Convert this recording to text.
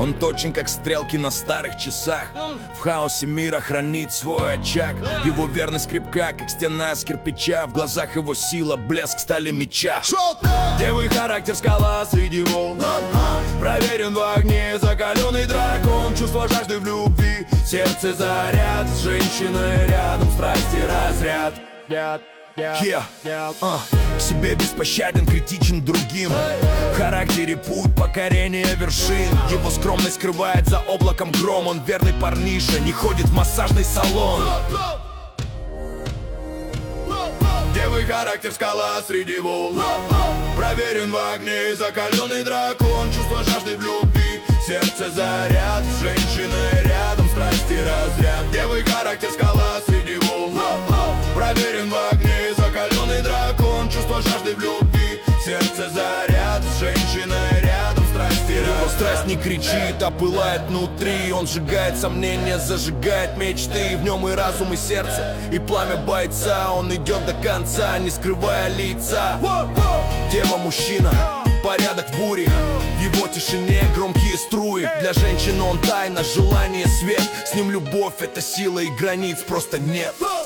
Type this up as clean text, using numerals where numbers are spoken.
Он точен, как стрелки на старых часах. В хаосе мира хранит свой очаг. Его верность крепка, как стена с кирпича. В глазах его сила, блеск стали меча. Девый характер скала среди волн. Проверен в огне, закаленный дракон. Чувство жажды в любви, сердце заряд. С женщиной рядом, страсти разряд. К себе беспощаден, критичен другим. В характере путь покорения вершин. Его скромность скрывает за облаком гром. Он верный парниша, не ходит в массажный салон. Девый характер скала среди волн. Проверен в огне, закаленный дракон. Чувство жажды в любви, сердце заряд. С женщиной рядом, страсти разряд. Девый характер скала среди волн. Проверен в огне, закаленный дракон. Чувство жажды в любви, сердце заряд. С женщиной рядом, страсти разряд. Его страсть не кричит, а пылает внутри. Он сжигает сомнения, зажигает мечты. В нем и разум, и сердце, и пламя бойца. Он идет до конца, не скрывая лица. Дева-мужчина, порядок в буре. В его тишине громкие струи. Для женщины он тайна, желание, свет. С ним любовь, это сила, и границ просто нет.